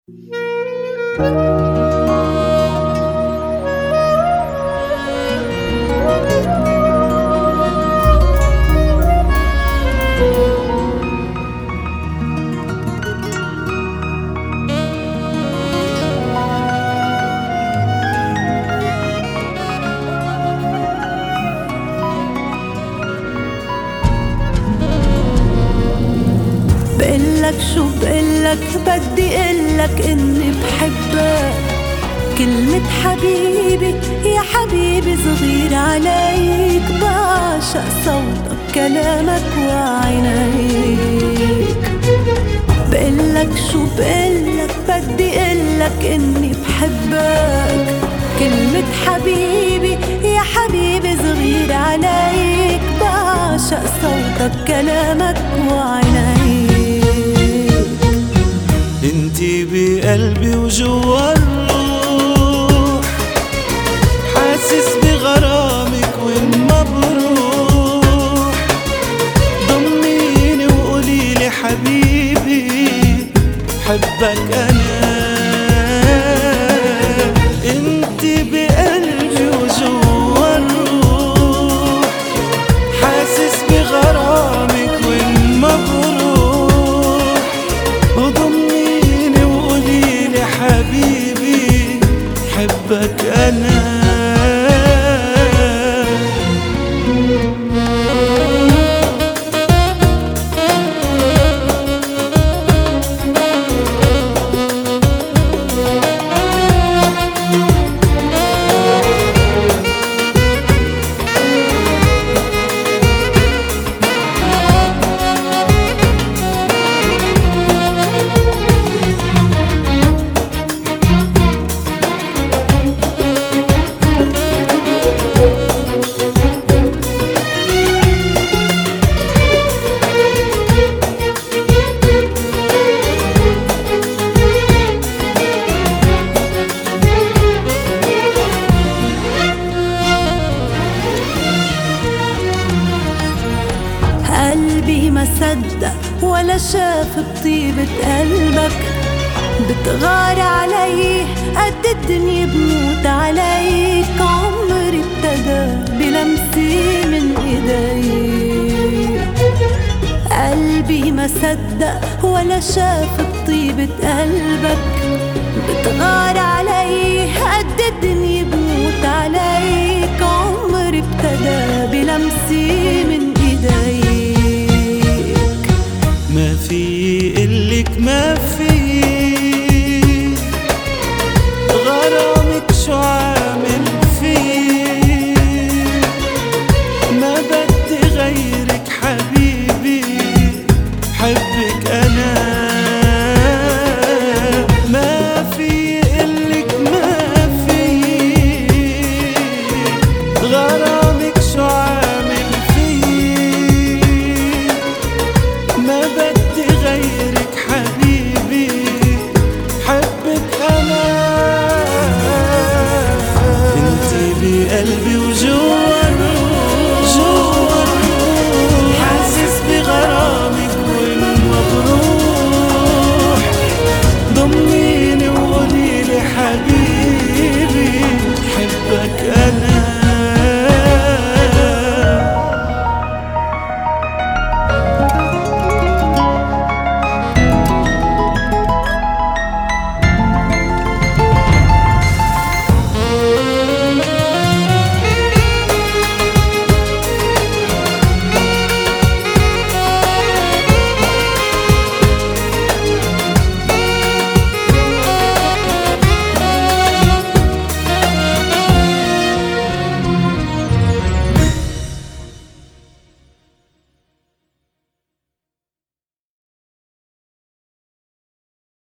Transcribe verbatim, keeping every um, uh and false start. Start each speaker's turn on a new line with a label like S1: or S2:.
S1: بقلك شو بقلك بدي قلك اني بحبك. كلمة حبيبي يا حبيبي صغير عليك، بعشق صوتك كلامك وعينيك. بقلك شو بقلك بدي قلك اني بحبك. كلمة حبيبي يا حبيبي صغير عليك، بعشق صوتك كلامك وعينيك.
S2: انتي بقلبي وجوا الروح، حاسس بغرامك وين ما بروح. ضميني وقوليلي حبيبي حبك انا. انتي بقلبي وجوا الروح، حاسس بغرامك وين ما بروح. وضميني وقوليلي حبيبي حبك انا.
S1: قلبي ما صدق ولا شاف بطيبة قلبك. بتغار علي قد الدنيا بموت عليك. عمري ابتدى بلمسي من ايديك. قلبي ما صدق ولا شاف بطيبة قلبك. بتغار علي قد الدنيا بموت عليك. عمري ابتدى بلمسي من ايديك.
S2: ما في قلك ما في غرامك شو عامل فيه. ما بدي غيرك حبيبي حبك انا. ما في قلك ما في غرامك شو عامل فيه. ما بدي غيرك حبيبي حبك انا. انتي بقلبي